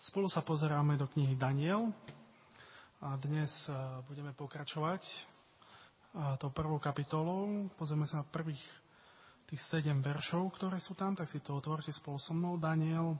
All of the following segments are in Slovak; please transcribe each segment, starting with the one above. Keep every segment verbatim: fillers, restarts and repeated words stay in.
Spolu sa pozeráme do knihy Daniel a dnes budeme pokračovať tou prvou kapitolou. Pozrieme sa na prvých tých sedem veršov, ktoré sú tam, tak si to otvorte spolu so mnou. Daniel,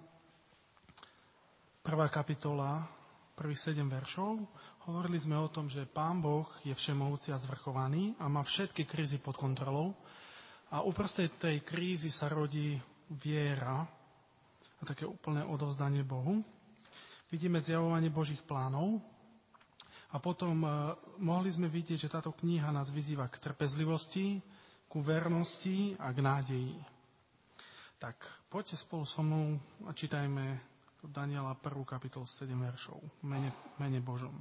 prvá kapitola, prvých sedem veršov. Hovorili sme o tom, že Pán Boh je všemohúci a zvrchovaný a má všetky krízy pod kontrolou. A uprostred tej krízy sa rodí viera a také úplné odovzdanie Bohu. Vidíme zjavovanie Božích plánov a potom uh, mohli sme vidieť, že táto kniha nás vyzýva k trpezlivosti, ku vernosti a k nádeji. Tak, poďte spolu so mnou a čítajme Daniela prvú kapitolu sedem veršov v mene, mene Božom.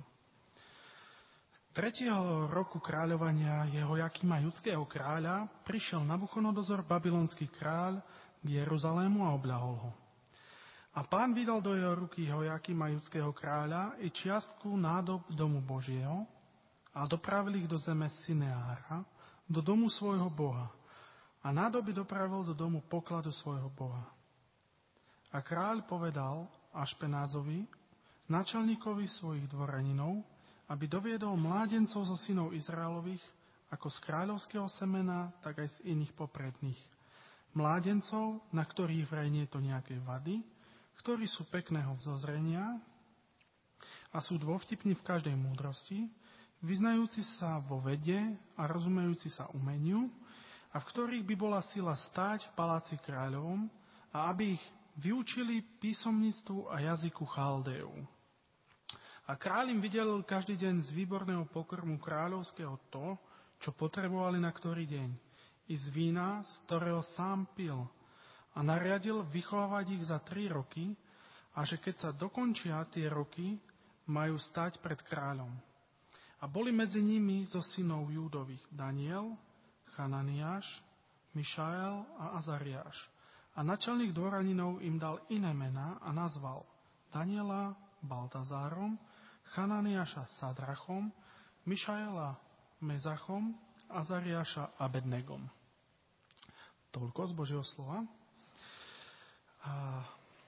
Tretieho roku kráľovania Jehojakima judského kráľa prišiel Nabuchodonozor, babylonský kráľ, k Jeruzalému a obľahol ho. A Pán vydal do jeho ruky Jehojakima judského kráľa i čiastku nádob domu Božieho a dopravil ich do zeme Sineára, do domu svojho Boha. A nádoby dopravil do domu pokladu svojho Boha. A kráľ povedal Ašpenázovi, náčelníkovi svojich dvoraninov, aby doviedol mládencov zo synov Izraelových, ako z kráľovského semena, tak aj z iných popredných. Mládencov, na ktorých vraj nie je to nejakej vady, ktorí sú pekného vzozrenia a sú dôvtipní v každej múdrosti, vyznajúci sa vo vede a rozumejúci sa umeniu, a v ktorých by bola sila stáť v paláci kráľovom a aby ich vyučili písomníctvu a jazyku Chaldejov. A kráľ im vydelil každý deň z výborného pokrmu kráľovského to, čo potrebovali na ktorý deň, i z vína, z ktorého sám pil, a nariadil vychovávať ich za tri roky, a že keď sa dokončia tie roky, majú stať pred kráľom. A boli medzi nimi zo synov Júdových Daniel, Hananiáš, Mišael a Azariáš. A načelník dvoraninov im dal iné mená a nazval Daniela Baltazárom, Hananiáša Sadrachom, Mišaela Mezachom, Azariáša Abednegom. Toľko z Božieho slova. A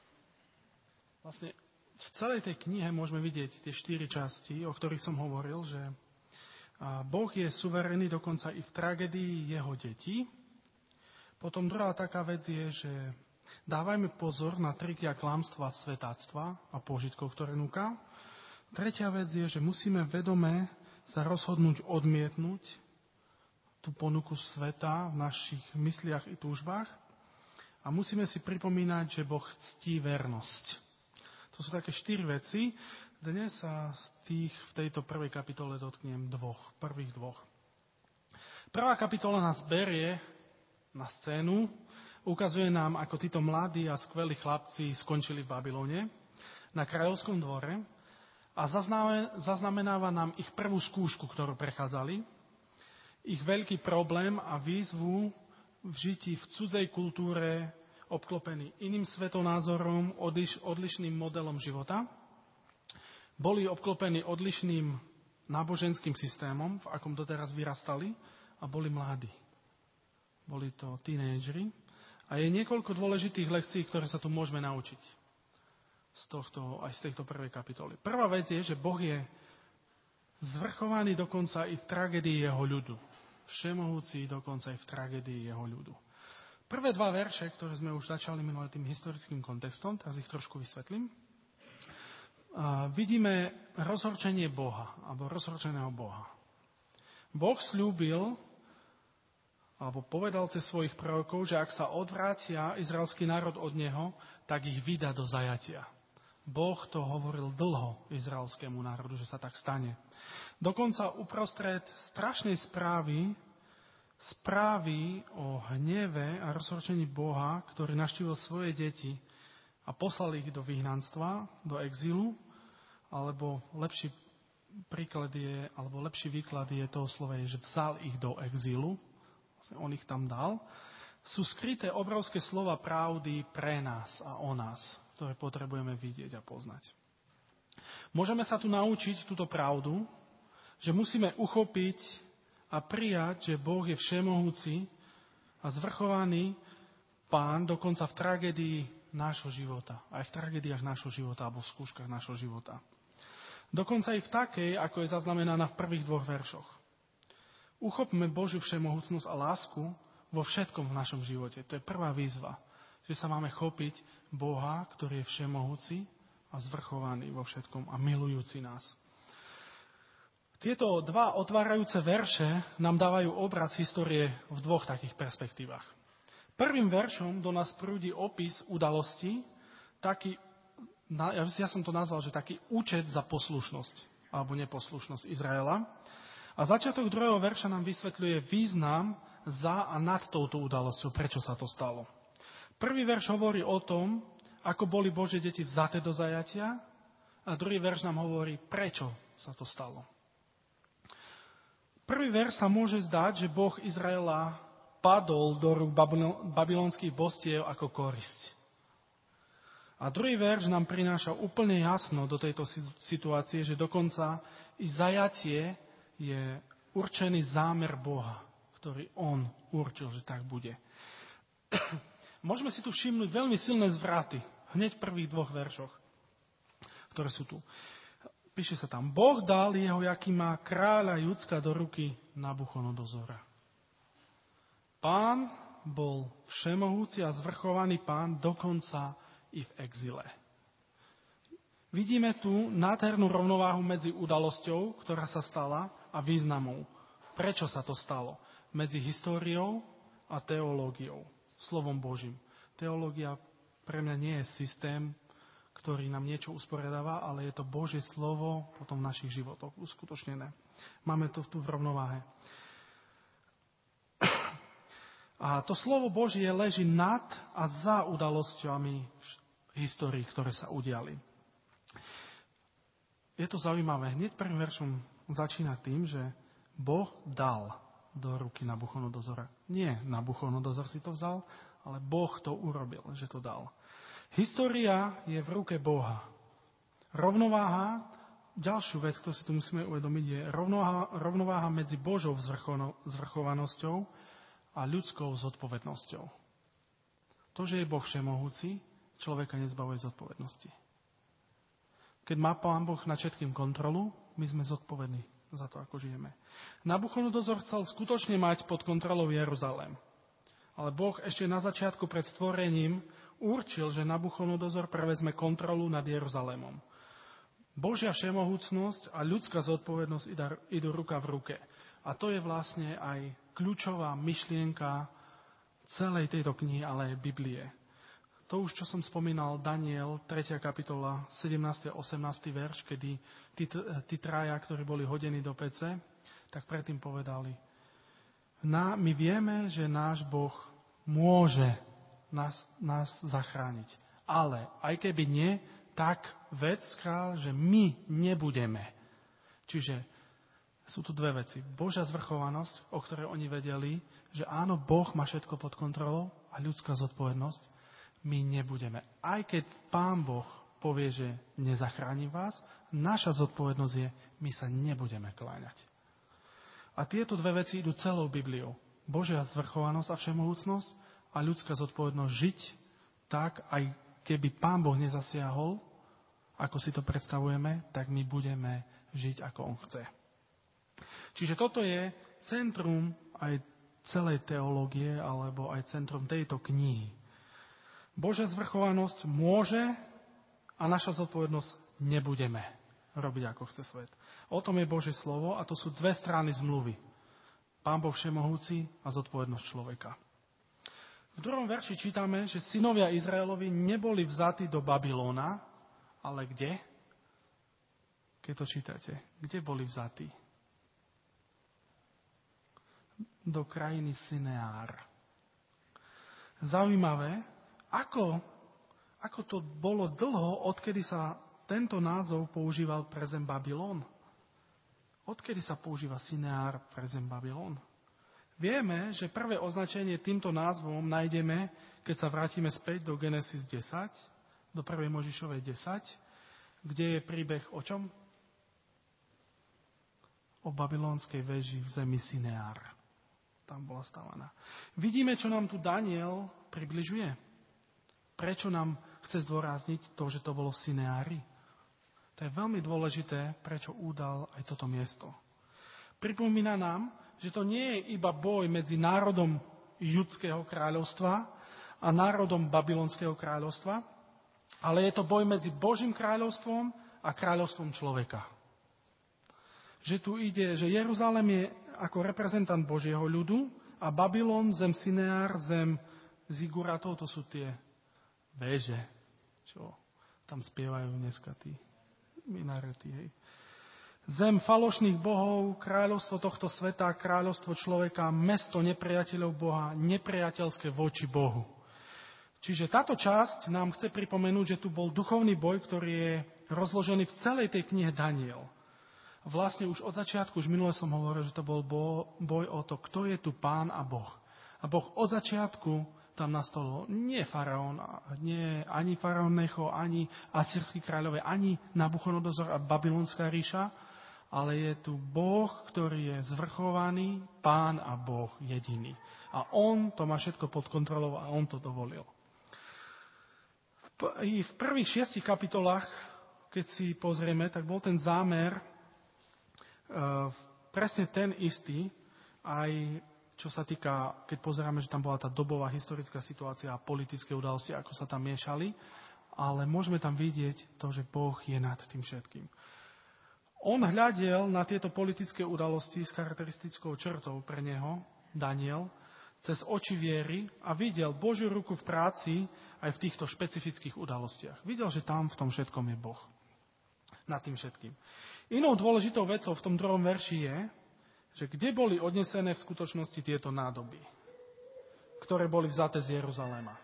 vlastne v celej tej knihe môžeme vidieť tie štyri časti, o ktorých som hovoril, že Boh je suverénny dokonca i v tragédii jeho detí. Potom druhá taká vec je, že dávajme pozor na triky a klamstva svetáctva a požitkov, ktoré núka. Tretia vec je, že musíme vedome sa rozhodnúť odmietnúť tú ponuku sveta v našich mysliach i túžbách. A musíme si pripomínať, že Boh ctí vernosť. To sú také štyri veci. Dnes sa z tých v tejto prvej kapitole dotknem dvoch, prvých dvoch. Prvá kapitola nás berie na scénu, ukazuje nám, ako títo mladí a skvelí chlapci skončili v Babylone na kráľovskom dvore a zaznamenáva nám ich prvú skúšku, ktorú prechádzali, ich veľký problém a výzvu v žití v cudzej kultúre, obklopený iným svetonázorom, odliš, odlišným modelom života. Boli obklopení odlišným náboženským systémom, v akom doteraz vyrastali, a boli mladí. Boli to tínedžeri. A je niekoľko dôležitých lekcií, ktoré sa tu môžeme naučiť z tohto, aj z tejto prvej kapitoly. Prvá vec je, že Boh je zvrchovaný dokonca i v tragédii jeho ľudu. Všemohúci dokonca aj v tragédii jeho ľudu. Prvé dva verše, ktoré sme už začali minulé tým historickým kontextom, teraz ich trošku vysvetlím. A vidíme rozhorčenie Boha, alebo rozhorčeného Boha. Boh sľúbil, alebo povedal cez svojich prorokov, že ak sa odvrátia izraelský národ od neho, tak ich vydá do zajatia. Boh to hovoril dlho izraelskému národu, že sa tak stane. Dokonca uprostred strašnej správy, správy o hneve a rozhorčení Boha, ktorý navštívil svoje deti a poslal ich do vyhnanstva, do exílu, alebo lepší príklad je, alebo lepší výklad je toho slova, je, že vzal ich do exílu, vlastne on ich tam dal, sú skryté obrovské slova pravdy pre nás a o nás, ktoré potrebujeme vidieť a poznať. Môžeme sa tu naučiť túto pravdu, že musíme uchopiť a prijať, že Boh je všemohúci a zvrchovaný Pán, dokonca v tragédii nášho života. Aj v tragédiách nášho života alebo v skúškach nášho života. Dokonca aj v takej, ako je zaznamenaná v prvých dvoch veršoch. Uchopme Božiu všemohúcnosť a lásku vo všetkom v našom živote. To je prvá výzva, že sa máme chopiť Boha, ktorý je všemohúci a zvrchovaný vo všetkom a milujúci nás. Tieto dva otvárajúce verše nám dávajú obraz histórie v dvoch takých perspektívach. Prvým veršom do nás prúdi opis udalosti, taký, ja som to nazval, že taký účet za poslušnosť alebo neposlušnosť Izraela. A začiatok druhého verša nám vysvetľuje význam za a nad touto udalosťou, prečo sa to stalo. Prvý verš hovorí o tom, ako boli Božie deti vzaté do zajatia, a druhý verš nám hovorí, prečo sa to stalo. Prvý verš sa môže zdať, že Boh Izraela padol do rúk babylonských bostiev ako korisť. A druhý verš nám prináša úplne jasno do tejto situácie, že dokonca i zajatie je určený zámer Boha, ktorý on určil, že tak bude. Môžeme si tu všimnúť veľmi silné zvraty hneď v prvých dvoch veršoch, ktoré sú tu. Píše sa tam, Boh dal Jehojakima kráľa Judska do ruky Nabuchodonozora. Pán bol všemohúci a zvrchovaný pán dokonca i v exile. Vidíme tu nádhernú rovnováhu medzi udalosťou, ktorá sa stala, a významom. Prečo sa to stalo? Medzi históriou a teológiou, slovom Božím. Teológia pre mňa nie je systém, ktorý nám niečo usporiadáva, ale je to Božie slovo potom v našich životoch uskutočnené. Máme to tu v rovnováhe. A to slovo Božie leží nad a za udalosťami v histórii, ktoré sa udiali. Je to zaujímavé. Hneď prvým veršom začína tým, že Boh dal do ruky Nabuchodonozora. Nie Nabuchodonozor si to vzal, ale Boh to urobil, že to dal. História je v ruke Boha. Rovnováha, ďalšiu vec, ktorú si tu musíme uvedomiť, je rovnováha, rovnováha medzi Božou zvrchovanosťou a ľudskou zodpovednosťou. To, že je Boh všemohúci, človeka nezbavuje zodpovednosti. Keď má Pán Boh nad všetkým kontrolu, my sme zodpovední za to, ako žijeme. Nabuchodonozor chcel skutočne mať pod kontrolou Jeruzalém. Ale Boh ešte na začiatku pred stvorením určil, že Nabuchodonozor prevezme kontrolu nad Jeruzalémom. Božia všemohúcnosť a ľudská zodpovednosť idú ruka v ruke. A to je vlastne aj kľúčová myšlienka celej tejto knihy, ale aj Biblie. To už, čo som spomínal, Daniel, tretia kapitola, sedemnásty a osemnásty verš, kedy tí, tí traja, ktorí boli hodení do pece, tak predtým povedali, Na, my vieme, že náš Boh môže nás, nás zachrániť. Ale aj keby nie, tak vec kráľ, že my nebudeme. Čiže sú tu dve veci. Božia zvrchovanosť, o ktorej oni vedeli, že áno, Boh má všetko pod kontrolou, a ľudská zodpovednosť, my nebudeme. Aj keď Pán Boh povie, že nezachráni vás, naša zodpovednosť je, my sa nebudeme kláňať. A tieto dve veci idú celou Bibliou. Božia zvrchovanosť a všemohúcnosť a ľudská zodpovednosť žiť tak, aj keby Pán Boh nezasiahol, ako si to predstavujeme, tak my budeme žiť, ako On chce. Čiže toto je centrum aj celej teológie, alebo aj centrum tejto knihy. Božia zvrchovanosť môže a naša zodpovednosť nebudeme robiť, ako chce svet. O tom je Božie slovo a to sú dve strany zmluvy. Pán Boh všemohúci a zodpovednosť človeka. V druhom verši čítame, že synovia Izraelovi neboli vzatí do Babylona, ale kde? Keď to čítate, kde boli vzatí? Do krajiny Sineár. Zaujímavé, ako, ako to bolo dlho, odkedy sa tento názov používal pre zem Babylon. Odkedy sa používa Sineár pre zem Babylon? Vieme, že prvé označenie týmto názvom nájdeme, keď sa vrátime späť do Genesis desať, do prvej Mojžišovej desať, kde je príbeh o čom? O babylonskej veži v zemi Sineár. Tam bola stavaná. Vidíme, čo nám tu Daniel približuje. Prečo nám chce zdôrazniť to, že to bolo v Sineári? To je veľmi dôležité, prečo udal aj toto miesto. Pripomína nám, že to nie je iba boj medzi národom Judského kráľovstva a národom Babylonského kráľovstva, ale je to boj medzi Božím kráľovstvom a kráľovstvom človeka. Že tu ide, že Jeruzalém je ako reprezentant Božieho ľudu a Babylon, zem Sineár, zem Ziguratov, to sú tie veže, čo tam spievajú dneska tí minarety. Hej. Zem falošných bohov, kráľovstvo tohto sveta, kráľovstvo človeka, mesto nepriateľov Boha, nepriateľské voči Bohu. Čiže táto časť nám chce pripomenúť, že tu bol duchovný boj, ktorý je rozložený v celej tej knihe Daniel. Vlastne už od začiatku, už minule som hovoril, že to bol boj o to, kto je tu Pán a Boh. A Boh od začiatku tam nastolo nie faraón, nie ani faraón Necho, ani asýrsky kráľové, ani Nabuchodonozor a babylonská ríša, ale je tu Boh, ktorý je zvrchovaný, Pán a Boh jediný. A on to má všetko pod kontrolou a on to dovolil. I v prvých šiestich kapitolách, keď si pozrieme, tak bol ten zámer uh, presne ten istý, aj čo sa týka, keď pozeráme, že tam bola tá dobová historická situácia a politické udalosti, ako sa tam miešali, ale môžeme tam vidieť to, že Boh je nad tým všetkým. On hľadiel na tieto politické udalosti s charakteristickou črtou pre neho, Daniel, cez oči viery a videl Božiu ruku v práci aj v týchto špecifických udalostiach. Videl, že tam v tom všetkom je Boh. Nad tým všetkým. Inou dôležitou vecou v tom druhom verši je, že kde boli odnesené v skutočnosti tieto nádoby, ktoré boli vzaté z Jeruzaléma.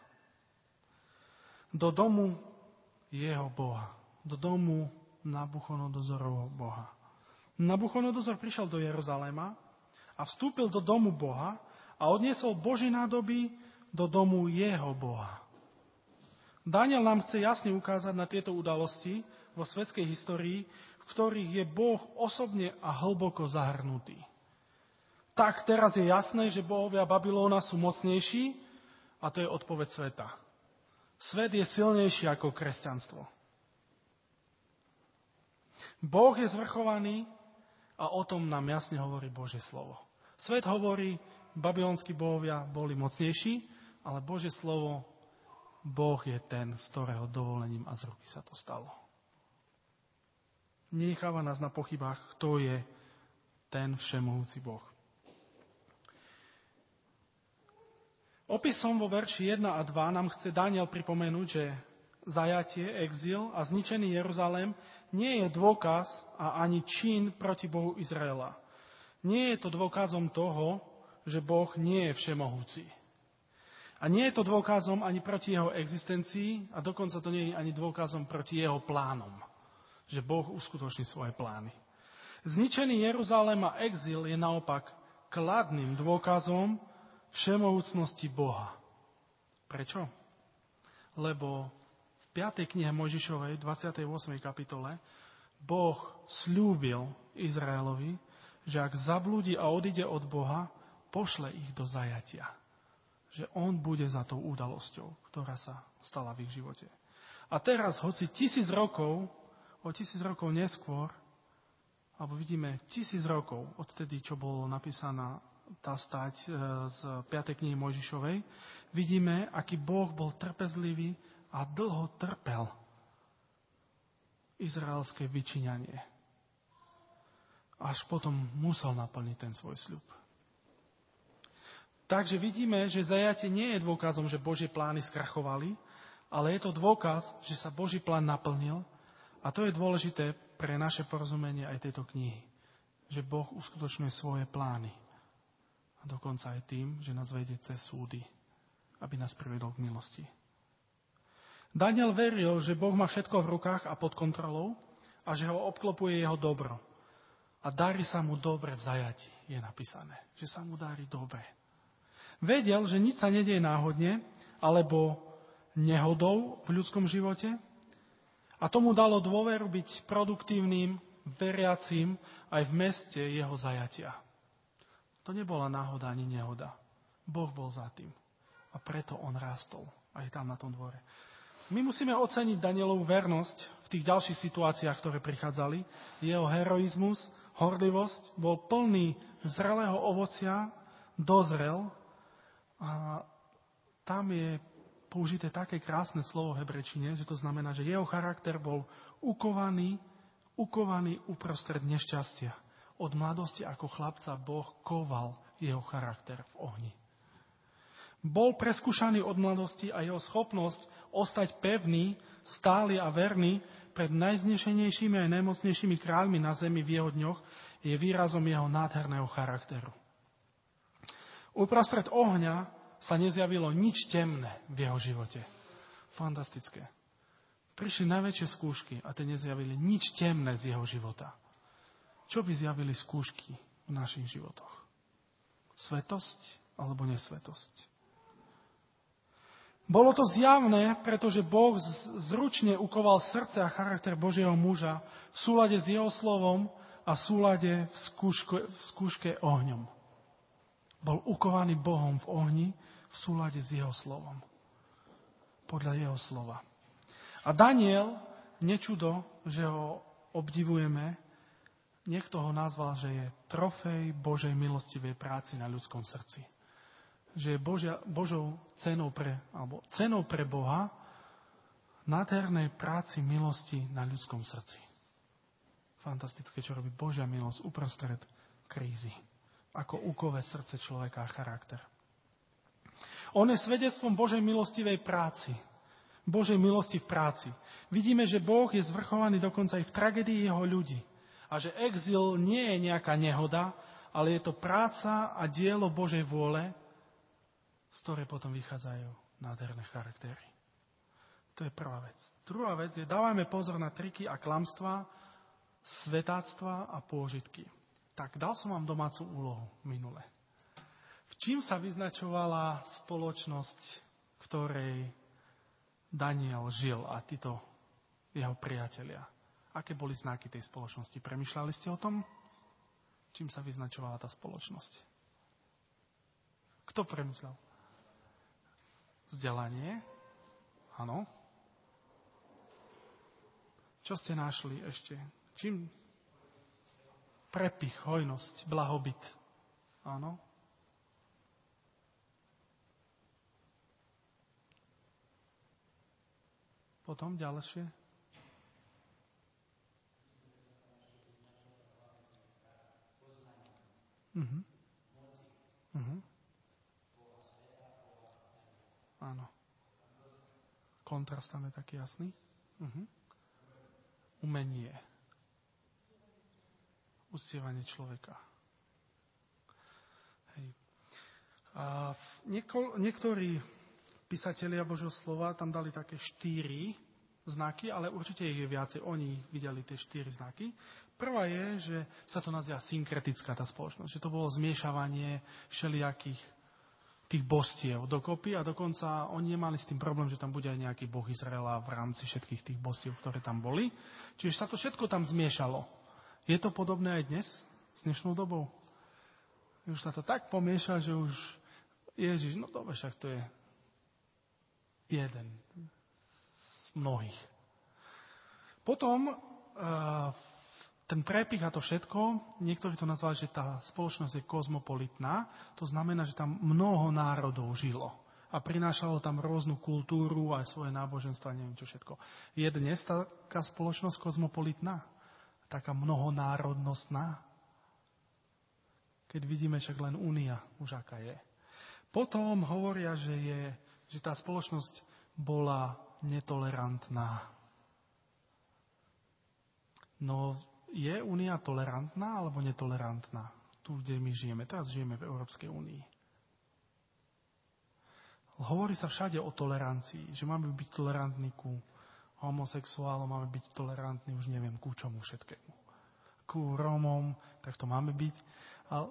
Do domu jeho Boha. Do domu Nabuchodonozorovho Boha. Nabuchodonozor prišiel do Jeruzaléma a vstúpil do domu Boha a odniesol Boží nádoby do domu jeho Boha. Daniel nám chce jasne ukázať na tieto udalosti vo svetskej histórii, v ktorých je Boh osobne a hlboko zahrnutý. Tak teraz je jasné, že bohovia Babylóna sú mocnejší a to je odpoveď sveta. Svet je silnejší ako kresťanstvo. Boh je zvrchovaný a o tom nám jasne hovorí Božie slovo. Svet hovorí, babylonskí bohovia boli mocnejší, ale Božie slovo, Boh je ten, z ktorého dovolením a z ruky sa to stalo. Nenecháva nás na pochybách, kto je ten všemohúci Boh. Opisom vo verši jeden a dva nám chce Daniel pripomenúť, že zajatie, exil a zničený Jeruzalém nie je dôkaz a ani čin proti Bohu Izraela. Nie je to dôkazom toho, že Boh nie je všemohúci. A nie je to dôkazom ani proti jeho existencii a dokonca to nie je ani dôkazom proti jeho plánom, že Boh uskutoční svoje plány. Zničený Jeruzalém a exil je naopak kladným dôkazom všemohúcnosti Boha. Prečo? Lebo v piatej knihe Mojžišovej, dvadsiatej ôsmej kapitole, Boh sľúbil Izraelovi, že ak zablúdi a odíde od Boha, pošle ich do zajatia. Že on bude za tou udalosťou, ktorá sa stala v ich živote. A teraz, hoci tisíc rokov, o tisíc rokov neskôr, alebo vidíme tisíc rokov odtedy, čo bolo napísaná tá stať z piatej knihy Mojžišovej, vidíme, aký Boh bol trpezlivý a dlho trpel izraelské vyčíňanie. Až potom musel naplniť ten svoj sľub. Takže vidíme, že zajatie nie je dôkazom, že Božie plány skrachovali, ale je to dôkaz, že sa Boží plán naplnil a to je dôležité pre naše porozumenie aj tejto knihy. Že Boh uskutočňuje svoje plány. A dokonca aj tým, že nás vedie cez súdy, aby nás privedol k milosti. Daniel veril, že Boh má všetko v rukách a pod kontrolou a že ho obklopuje jeho dobro. A darí sa mu dobre v zajati, je napísané. Že sa mu darí dobre. Vedel, že nič sa nedieje náhodne alebo nehodou v ľudskom živote a tomu dalo dôveru byť produktívnym, veriacím aj v meste jeho zajatia. To nebola náhoda ani nehoda. Boh bol za tým. A preto on rástol. aj tam na tom dvore. My musíme oceniť Danielovú vernosť v tých ďalších situáciách, ktoré prichádzali. Jeho heroizmus, horlivosť bol plný zrelého ovocia, dozrel a tam je použité také krásne slovo v hebrečine, že to znamená, že jeho charakter bol ukovaný, ukovaný uprostred nešťastia. Od mladosti ako chlapca Boh koval jeho charakter v ohni. Bol preskúšaný od mladosti a jeho schopnosť ostať pevný, stály a verný pred najznešenejšími aj najmocnejšími kráľmi na zemi v jeho dňoch je výrazom jeho nádherného charakteru. Uprostred ohňa sa nezjavilo nič temné v jeho živote. Fantastické. Prišli najväčšie skúšky a tie nezjavili nič temné z jeho života. Čo by zjavili skúšky v našich životoch? Svetosť alebo nesvetosť? Bolo to zjavné, pretože Boh zručne ukoval srdce a charakter Božieho muža v súlade s jeho slovom a v súlade v skúške, v skúške ohňom. Bol ukovaný Bohom v ohni v súlade s jeho slovom. Podľa jeho slova. A Daniel, nečudo, že ho obdivujeme, niekto ho nazval, že je trofej Božej milostivej práci na ľudskom srdci. Že je Božia, Božou cenou pre, alebo cenou pre Boha nádhernej práci milosti na ľudskom srdci. Fantastické, čo robí Božia milosť uprostred krízy. Ako ukové srdce človeka a charakter. On je svedectvom Božej milostivej práci. Božej milosti v práci. Vidíme, že Boh je zvrchovaný dokonca aj v tragédii jeho ľudí. A že exil nie je nejaká nehoda, ale je to práca a dielo Božej vôle, z ktorej potom vychádzajú nádherné charaktery. To je prvá vec. Druhá vec je, dávajme pozor na triky a klamstvá, svetáctva a pôžitky. Tak, dal som vám domácu úlohu minule. V čím sa vyznačovala spoločnosť, v ktorej Daniel žil a títo jeho priatelia? Aké boli znaky tej spoločnosti? Premýšľali ste o tom? Čím sa vyznačovala tá spoločnosť? Kto premýšľal? Vzdelanie? Áno. Čo ste našli ešte? Čím? Prepich, hojnosť, blahobyt. Áno. Potom ďalšie. Mhm. Mhm. Áno. Kontrast tam je taký jasný. Mhm. Umenie. Uctievanie človeka. Hej. A nieko, niektorí písatelia Božieho slova tam dali také štyri znaky, ale určite ich je viacej. Oni videli tie štyri znaky. Prvá je, že sa to nazýva synkretická tá spoločnosť. Že to bolo zmiešavanie všelijakých tých božstiev dokopy a dokonca oni nemali s tým problém, že tam bude aj nejaký boh Izraela v rámci všetkých tých božstiev, ktoré tam boli. Čiže sa to všetko tam zmiešalo. Je to podobné aj dnes, s dnešnou dobou? Už sa to tak pomieša, že už Ježiš, no dobre, však to je jeden z mnohých. Potom ten prepich a to všetko, niektorí to nazvali, že tá spoločnosť je kozmopolitná, to znamená, že tam mnoho národov žilo a prinášalo tam rôznu kultúru a svoje náboženstva, neviem čo všetko. Je dnes taká spoločnosť kozmopolitná? Taká mnohonárodnostná? Keď vidíme však len Únia, už aká je. Potom hovoria, že, je, že tá spoločnosť bola netolerantná. No, je Únia tolerantná alebo netolerantná? Tu, kde my žijeme. Teraz žijeme v Európskej únii. Hovorí sa všade o tolerancii, že máme byť tolerantní ku homosexuálom, máme byť tolerantní, už neviem, ku čomu všetkému. Ku Rómom, tak to máme byť. Ale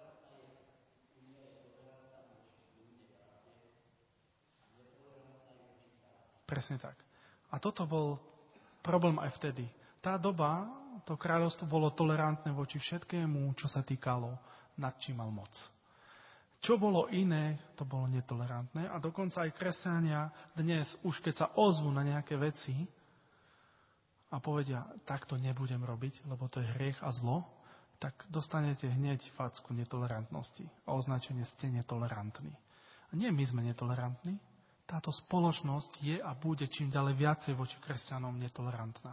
presne tak. A toto bol problém aj vtedy. Tá doba, to kráľovstvo bolo tolerantné voči všetkému, čo sa týkalo, nad čím mal moc. Čo bolo iné, to bolo netolerantné. A dokonca aj kresťania dnes, už keď sa ozvú na nejaké veci a povedia, takto nebudem robiť, lebo to je hriech a zlo, tak dostanete hneď facku netolerantnosti a označenie ste netolerantní. A nie my sme netolerantní, táto spoločnosť je a bude čím ďalej viacej voči kresťanom netolerantná.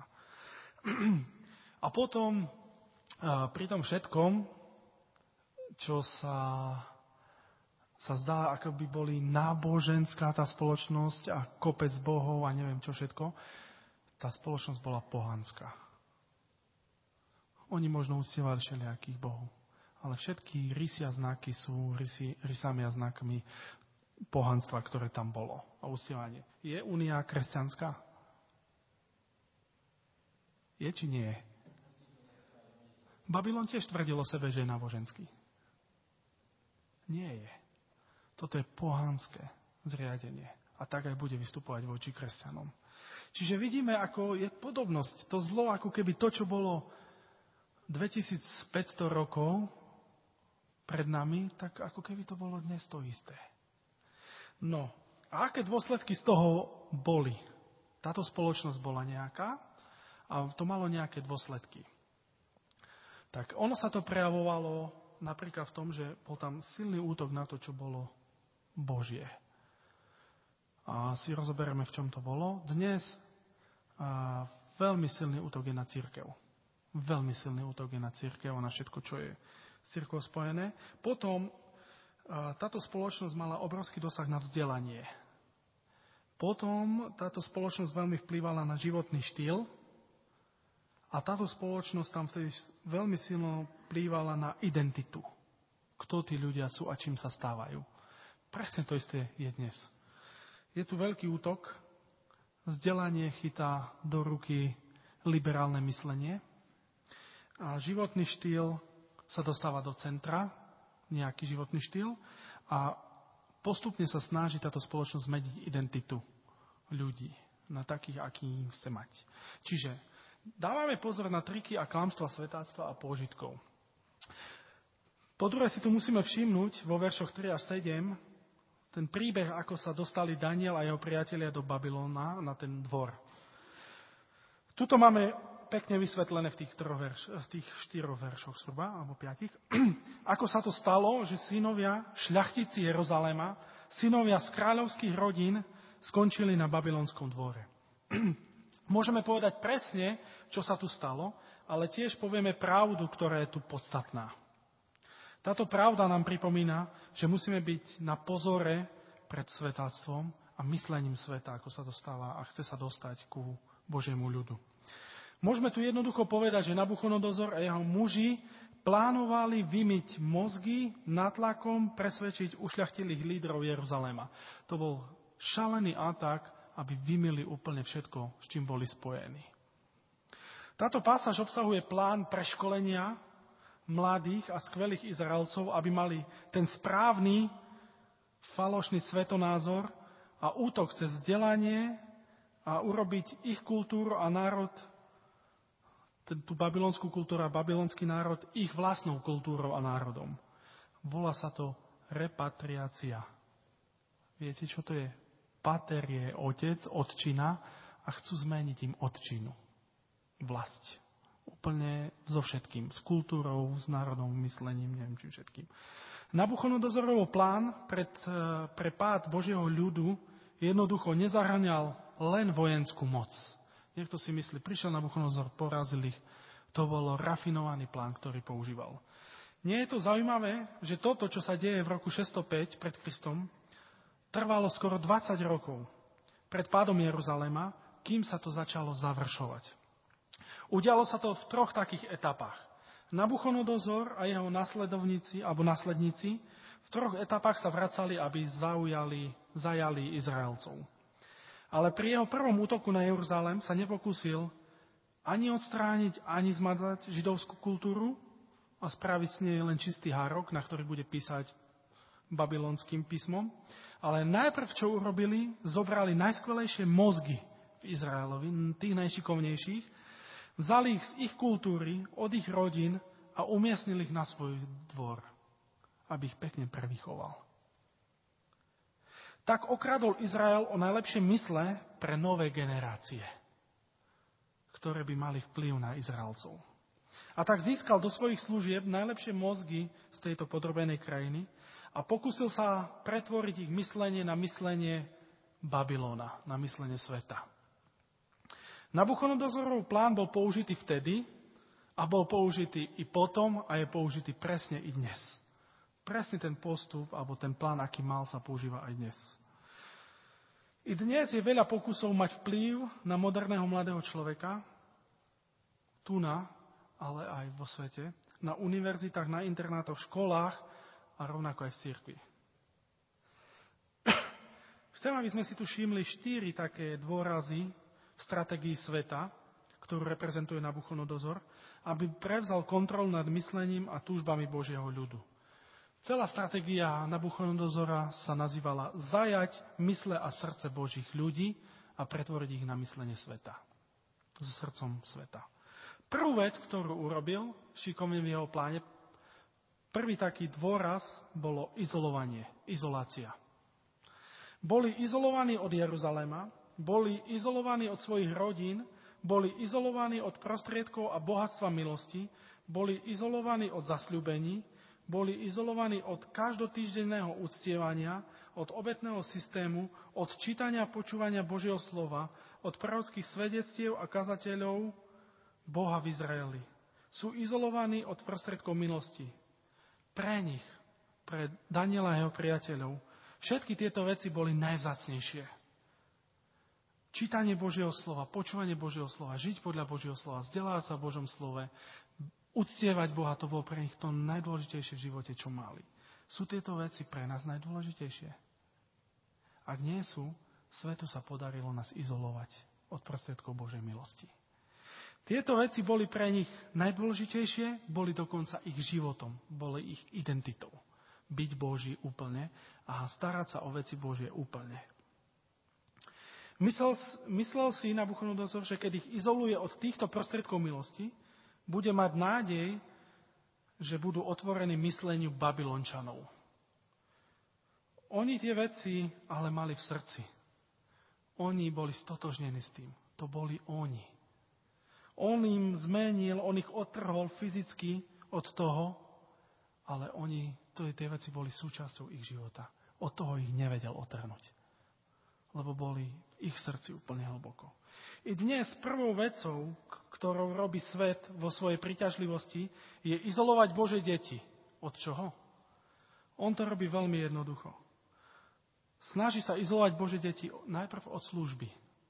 A potom pri tom všetkom, čo sa... sa zdá, ako by boli náboženská tá spoločnosť a kopec bohov a neviem čo všetko, tá spoločnosť bola pohanská. Oni možno uctievali všelijakých bohov, ale všetky rysy a znaky sú rysy, rysami a znakmi pohanstva, ktoré tam bolo a uctievanie. Je únia kresťanská? Je či nie je? Babylon tiež tvrdil o sebe, že je náboženský. Nie je. Toto je pohanské zriadenie. A tak aj bude vystupovať voči kresťanom. Čiže vidíme, ako je podobnosť. To zlo, ako keby to, čo bolo dvetisícpäťsto rokov pred nami, tak ako keby to bolo dnes to isté. No, a aké dôsledky z toho boli? Táto spoločnosť bola nejaká a to malo nejaké dôsledky. Tak ono sa to prejavovalo napríklad v tom, že bol tam silný útok na to, čo bolo Božie. A si rozoberieme, v čom to bolo. Dnes a, veľmi silný útok je na cirkev. Veľmi silný útok je na cirkev a na všetko, čo je s cirkevou spojené. Potom a, táto spoločnosť mala obrovský dosah na vzdelanie. Potom táto spoločnosť veľmi vplývala na životný štýl a táto spoločnosť tam vtedy veľmi silno vplývala na identitu. Kto tí ľudia sú a čím sa stávajú. Presne to isté je dnes. Je tu veľký útok, vzdelanie chytá do ruky liberálne myslenie a životný štýl sa dostáva do centra, nejaký životný štýl a postupne sa snaží táto spoločnosť zmeniť identitu ľudí na takých, aký chce mať. Čiže dávame pozor na triky a klamstva svetáctva a pôžitkov. Po druhé si tu musíme všimnúť vo veršoch tri až sedem ten príbeh, ako sa dostali Daniel a jeho priatelia do Babylona na ten dvor. Tuto máme pekne vysvetlené v tých, verš, v tých štyroch veršoch zhruba, alebo piatich. Ako sa to stalo, že synovia šľachtici Jeruzalema, synovia z kráľovských rodín skončili na babylonskom dvore. Môžeme povedať presne, čo sa tu stalo, ale tiež povieme pravdu, ktorá je tu podstatná. Táto pravda nám pripomína, že musíme byť na pozore pred svetáctvom a myslením sveta, ako sa dostáva a chce sa dostať ku Božiemu ľudu. Môžeme tu jednoducho povedať, že Nabuchodonozor a jeho muži plánovali vymyť mozgy natlakom presvedčiť ušľachtilých lídrov Jeruzalema. To bol šalený atak, aby vymyli úplne všetko, s čím boli spojení. Táto pasáž obsahuje plán preškolenia mladých a skvelých Izraelcov, aby mali ten správny falošný svetonázor a útok cez vzdelanie a urobiť ich kultúru a národ, tú babylonskú kultúru a babylonský národ, ich vlastnou kultúrou a národom. Volá sa to repatriácia. Viete, čo to je? Pater je otec, otčina a chcú zmeniť im otčinu. Vlast. Úplne so všetkým. S kultúrou, s národom, myslením, neviem čím všetkým. Nabuchodonozorov plán pred, pre pád Božieho ľudu jednoducho nezahŕňal len vojenskú moc. Niekto si myslí, prišiel Nabuchodonozor, porazil ich. To bol rafinovaný plán, ktorý používal. Nie je to zaujímavé, že toto, čo sa deje v roku šesťstopäť pred Kristom, trvalo skoro dvadsať rokov pred pádom Jeruzalema, kým sa to začalo završovať. Udialo sa to v troch takých etapách. Nabuchodonozor a jeho nasledovníci alebo nasledníci v troch etapách sa vracali, aby zaujali, zajali Izraelcov. Ale pri jeho prvom útoku na Jeruzalém sa nepokúsil ani odstrániť, ani zmazať židovskú kultúru a spraviť s nej len čistý hárok, na ktorý bude písať babylonským písmom. Ale najprv, čo urobili, zobrali najskvelejšie mozgy v Izraelovi, tých najšikovnejších, vzali ich z ich kultúry, od ich rodín a umiestnili ich na svoj dvor. aby ich pekne prevychoval. Tak okradol Izrael o najlepšie mysle pre nové generácie, ktoré by mali vplyv na Izraelcov. A tak získal do svojich služieb najlepšie mozgy z tejto podrobenej krajiny a pokúsil sa pretvoriť ich myslenie na myslenie Babylona, na myslenie sveta. Nabuchodonozorov plán bol použitý vtedy a bol použitý i potom a je použitý presne i dnes. Presne ten postup alebo ten plán, aký mal, sa používa aj dnes. I dnes je veľa pokusov mať vplyv na moderného mladého človeka, tu na, ale aj vo svete, na univerzitách, na internátoch, školách a rovnako aj v cirkvi. Chcem, aby sme si tu všimli štyri také dôrazy v stratégii sveta, ktorú reprezentuje Nabuchodonozor, aby prevzal kontrolu nad myslením a túžbami Božieho ľudu. Celá stratégia Nabuchodonozora sa nazývala zajať mysle a srdce Božích ľudí a pretvoriť ich na myslenie sveta. So srdcom sveta. Prvú vec, ktorú urobil šikovne v jeho pláne, prvý taký dôraz bolo izolovanie, izolácia. Boli izolovaní od Jeruzalema, boli izolovaní od svojich rodín, boli izolovaní od prostriedkov a bohatstva milosti, boli izolovaní od zasľúbení, boli izolovaní od každotýždenného uctievania, od obetného systému, od čítania a počúvania Božieho slova, od prorockých svedectiev a kazateľov Boha v Izraeli. Sú izolovaní od prostriedkov milosti. Pre nich, pre Daniela a jeho priateľov, všetky tieto veci boli najvzácnejšie. Čítanie Božieho slova, počúvanie Božieho slova, žiť podľa Božieho slova, vzdelávať sa v Božom slove, uctievať Boha, to bolo pre nich to najdôležitejšie v živote, čo mali. Sú tieto veci pre nás najdôležitejšie? Ak nie sú, svetu sa podarilo nás izolovať od prostriedkov Božej milosti. Tieto veci boli pre nich najdôležitejšie, boli dokonca ich životom, boli ich identitou. Byť Boží úplne a starať sa o veci Božie úplne. Myslel, myslel si Nabuchodonozor, že keď ich izoluje od týchto prostriedkov milosti, bude mať nádej, že budú otvorení mysleniu Babylončanov. Oni tie veci ale mali v srdci. Oni boli stotožnení s tým. To boli oni. On im zmenil, on ich odtrhol fyzicky od toho, ale oni, to, tie veci boli súčasťou ich života. Od toho ich nevedel odtrhnúť. Lebo boli v ich srdci úplne hlboko. I dnes prvou vecou, ktorou robí svet vo svojej príťažlivosti, je izolovať Božie deti. Od čoho? On to robí veľmi jednoducho. Snaží sa izolovať Božie deti najprv od služby.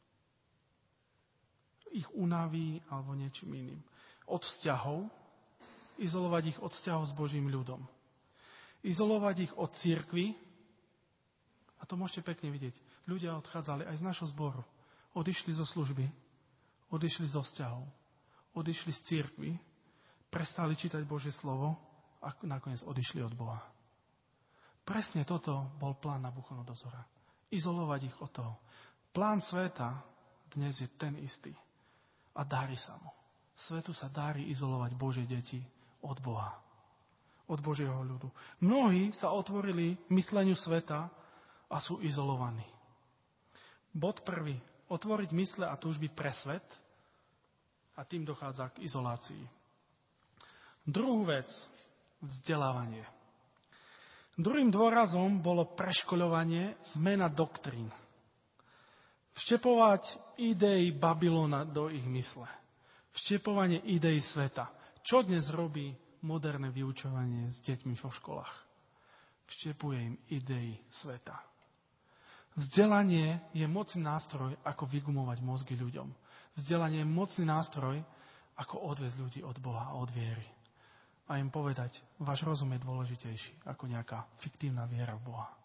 Ich únaví alebo niečím iným. Od vzťahov. Izolovať ich od vzťahov s Božím ľudom. Izolovať ich od cirkvi. A to môžete pekne vidieť. Ľudia odchádzali aj z našho zboru. Odišli zo služby, odišli zo vzťahov, odišli z cirkvi, prestali čítať Božie slovo a nakoniec odišli od Boha. Presne toto bol plán Nabuchodonozora. Izolovať ich od toho. Plán sveta dnes je ten istý. A darí sa mu. Svetu sa darí izolovať Božie deti od Boha. Od Božieho ľudu. Mnohí sa otvorili mysleniu sveta a sú izolovaní. Bod prvý. Otvoriť mysle a túžby pre svet a tým dochádza k izolácii. Druhú vec, vzdelávanie. Druhým dôrazom bolo preškoľovanie, zmena doktrín. Vštepovať idei Babylona do ich mysle. Vštepovanie idei sveta. Čo dnes robí moderné vyučovanie s deťmi vo školách? Vštepuje im idei sveta. Vzdelanie je mocný nástroj, ako vygumovať mozgy ľuďom. Vzdelanie je mocný nástroj, ako odviesť ľudí od Boha a od viery. A im povedať, váš rozum je dôležitejší ako nejaká fiktívna viera v Boha.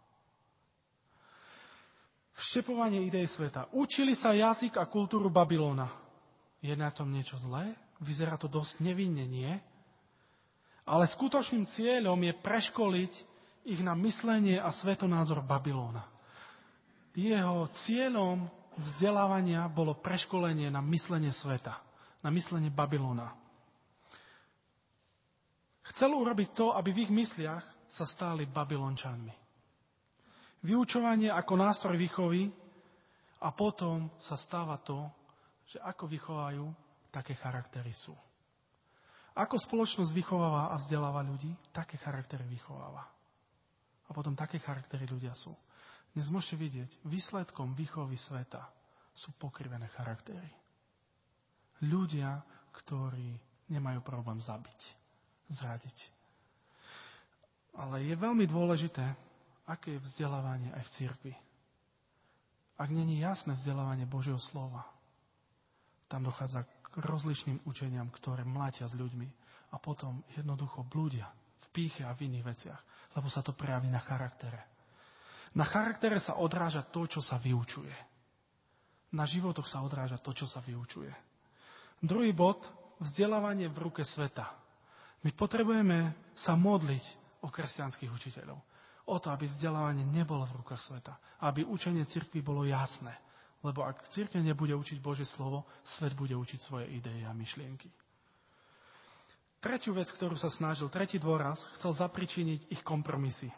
Vštepovanie idej sveta. Učili sa jazyk a kultúru Babylona. Je na tom niečo zlé? Vyzerá to dosť nevinne, nie? Ale skutočným cieľom je preškoliť ich na myslenie a svetonázor Babylona. Jeho cieľom vzdelávania bolo preškolenie na myslenie sveta, na myslenie Babylona. Chcel urobiť to, aby v ich mysliach sa stali Babylončanmi. Vyučovanie ako nástroj výchovy a potom sa stáva to, že ako vychovajú, také charaktery sú. Ako spoločnosť vychováva a vzdeláva ľudí, také charaktery vychováva. A potom také charaktery ľudia sú. Dnes môžete vidieť, výsledkom výchovy sveta sú pokrivené charaktery. Ľudia, ktorí nemajú problém zabiť, zradiť. Ale je veľmi dôležité, aké je vzdelávanie aj v cirkvi. Ak nie je jasné vzdelávanie Božieho slova, tam dochádza k rozličným učeniam, ktoré mlátia s ľuďmi a potom jednoducho blúdia v pýche a v iných veciach, lebo sa to prejaví na charaktere. Na charaktere sa odráža to, čo sa vyučuje. Na životoch sa odráža to, čo sa vyučuje. Druhý bod, vzdelávanie v ruke sveta. My potrebujeme sa modliť o kresťanských učiteľov. O to, aby vzdelávanie nebolo v rukách sveta. Aby učenie cirkvi bolo jasné. Lebo ak cirkev nebude učiť Božie slovo, svet bude učiť svoje idei a myšlienky. Tretiu vec, ktorú sa snažil, tretí dôraz, chcel zapričiniť ich kompromisy.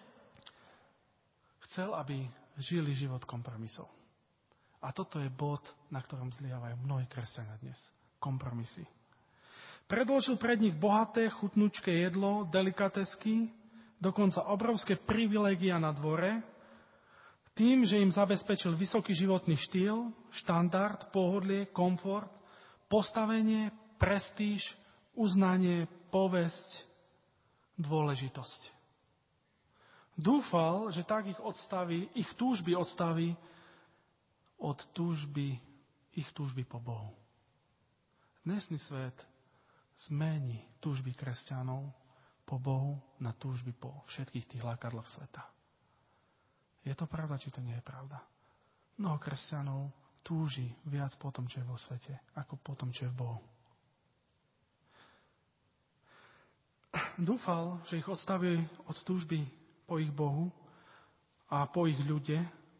Chcel, aby žili život kompromisov. A toto je bod, na ktorom zlyhávajú mnohí kresťania dnes. Kompromisy. Predložil pred nich bohaté, chutnúčké jedlo, delikatesky, dokonca obrovské privilégia na dvore, tým, že im zabezpečil vysoký životný štýl, štandard, pohodlie, komfort, postavenie, prestíž, uznanie, povesť, dôležitosť. Dúfal, že tak ich odstaví, ich túžby odstaví od túžby, ich túžby po Bohu. Dnesný svet zmení túžby kresťanov po Bohu na túžby po všetkých tých lákadlách sveta. Je to pravda, či to nie je pravda? Mnoho kresťanov túži viac po tom, čo je vo svete, ako po tom, čo je v Bohu. Dúfal, že ich odstaví od túžby po ich Bohu a po ich ľude.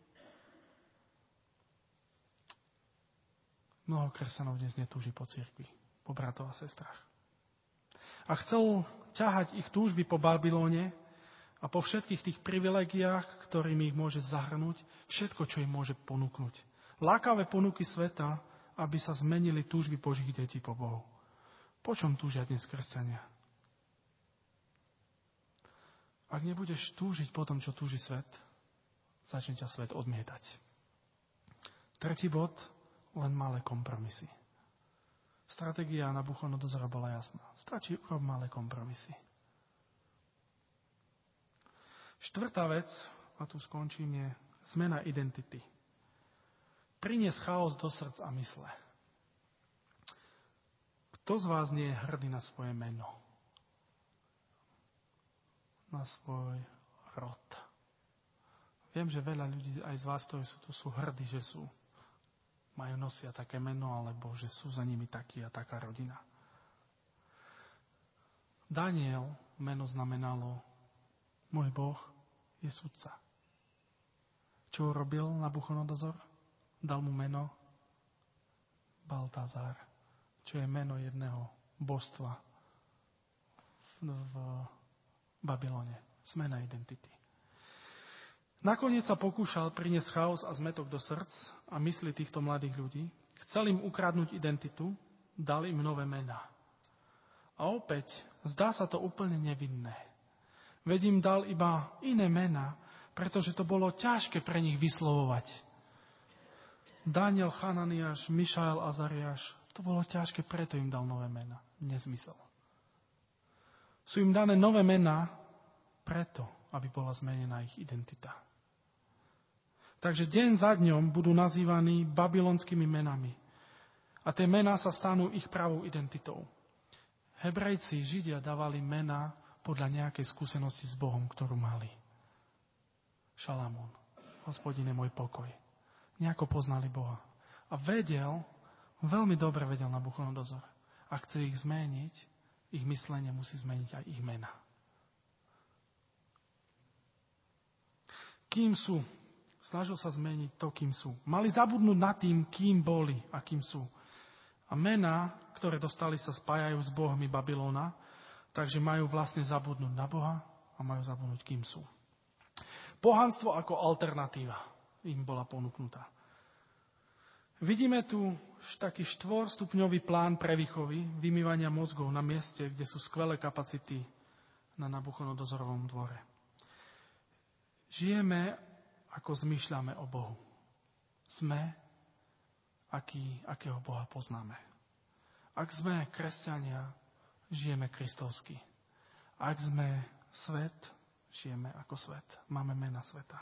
Mnoho kresťanov dnes netúži po cirkvi, po bratoch a sestrách. A chcel ťahať ich túžby po Babylone a po všetkých tých privilegiách, ktorými ich môže zahrnúť, všetko, čo im môže ponúknuť. Lákavé ponuky sveta, aby sa zmenili túžby Božích detí po Bohu. Po čom túžia dnes kresťania? Ak nebudeš túžiť po tom, čo túži svet, začne ťa svet odmietať. Tretí bod, len malé kompromisy. Stratégia Nabuchodonozora bola jasná. Stačí urobiť malé kompromisy. Štvrtá vec, a tu skončím, je zmena identity. Priniesť chaos do srdc a mysle. Kto z vás nie je hrdý na svoje meno? Na svoj rod. Viem, že veľa ľudí aj z vás, ktorí sú tu, sú hrdí, že sú majú nosia také meno, alebo že sú za nimi takí a taká rodina. Daniel meno znamenalo môj Boh je sudca. Čo urobil Nabuchodonozor? Dal mu meno Baltazar, čo je meno jedného božstva v, v Babylone. Zmena identity. Nakoniec sa pokúšal priniesť chaos a zmetok do srdc a mysli týchto mladých ľudí. Chcel im ukradnúť identitu, dal im nové mená. A opäť, zdá sa to úplne nevinné. Veď im dal iba iné mená, pretože to bolo ťažké pre nich vyslovovať. Daniel, Hananiáš, Mišael, Azariáš, to bolo ťažké, preto im dal nové mená. Nezmysel. Sú im dané nové mená preto, aby bola zmenená ich identita. Takže deň za dňom budú nazývaní babylonskými menami. A tie mená sa stanú ich pravou identitou. Hebrejci, Židia dávali mená podľa nejakej skúsenosti s Bohom, ktorú mali. Šalamún, Hospodine môj pokoj. Nejako poznali Boha. A vedel, veľmi dobre vedel Nabuchodonozor. Ak chce ich zmeniť, ich myslenie musí zmeniť aj ich mená. Kým sú? Snažil sa zmeniť to, kým sú. Mali zabudnúť nad tým, kým boli a kým sú. A mená, ktoré dostali, sa spájajú s bohmi Babylona, takže majú vlastne zabudnúť na Boha a a majú zabudnúť, kým sú. Pohanstvo ako alternatíva im bola ponúknutá. Vidíme tu taký štvorstupňový plán prevýchovy, vymývania mozgov na mieste, kde sú skvelé kapacity na Nabuchodonozorovom dvore. Žijeme, ako zmýšľame o Bohu. Sme, aký, akého Boha poznáme. Ak sme kresťania, žijeme kristovsky. Ak sme svet, žijeme ako svet. Máme mena sveta.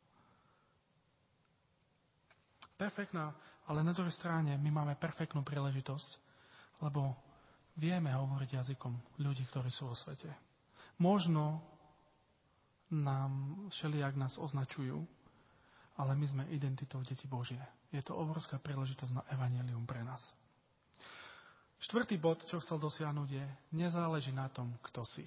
Perfektná, ale na druhej strane my máme perfektnú príležitosť, lebo vieme hovoriť jazykom ľudí, ktorí sú vo svete. Možno nám všelijak nás označujú, ale my sme identitou deti Božie. Je to obrovská príležitosť na evanjelium pre nás. Štvrtý bod, čo chcel dosiahnuť, je, nezáleží na tom, kto si.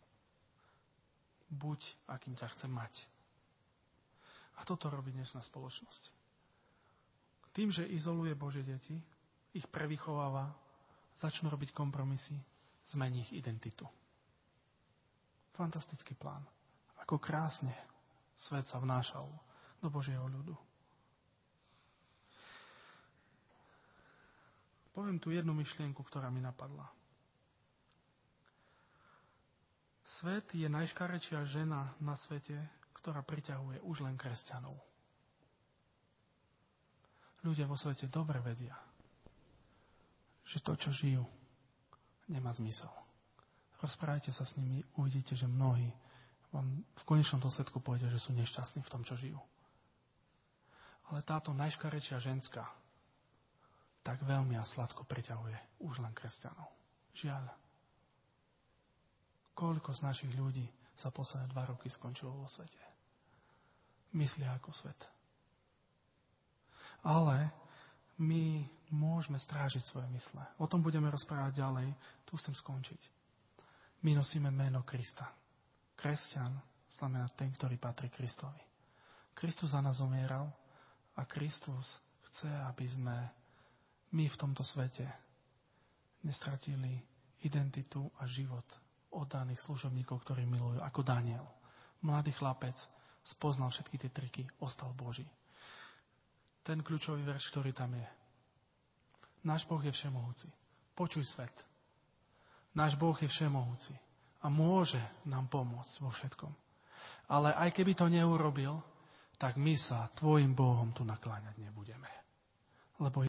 Buď, akým ťa chcem mať. A toto robí dnešná spoločnosť. Tým, že izoluje Božie deti, ich prevychováva, začnú robiť kompromisy, zmení ich identitu. Fantastický plán. Ako krásne svet sa vnášal do Božieho ľudu. Poviem tu jednu myšlienku, ktorá mi napadla. Svet je najškarečia žena na svete, ktorá priťahuje už len kresťanov. Ľudia vo svete dobre vedia, že to, čo žijú, nemá zmysel. Rozprávajte sa s nimi, uvidíte, že mnohí vám v konečnom dôsledku povedia, že sú nešťastní v tom, čo žijú. Ale táto najškarečia ženská tak veľmi a sladko priťahuje už len kresťanov. Žiaľ. Koľko z našich ľudí za posledné dva roky skončilo vo svete? Myslia ako svet. Ale my môžeme strážiť svoje mysle. O tom budeme rozprávať ďalej. Tu chcem skončiť. My nosíme meno Krista. Kresťan znamená ten, ktorý patrí Kristovi. Kristus za nás zomieral a Kristus chce, aby sme my v tomto svete nestratili identitu a život oddaných služobníkov, ktorí milujú, ako Daniel. Mladý chlapec spoznal všetky tie triky, ostal Boží. Ten kľúčový verš, ktorý tam je. Náš Boh je všemohúci. Počuj svet. Náš Boh je všemohúci a môže nám pomôcť vo všetkom. Ale aj keby to neurobil, tak my sa tvojim Bohom tu nakláňať nebudeme. Lebo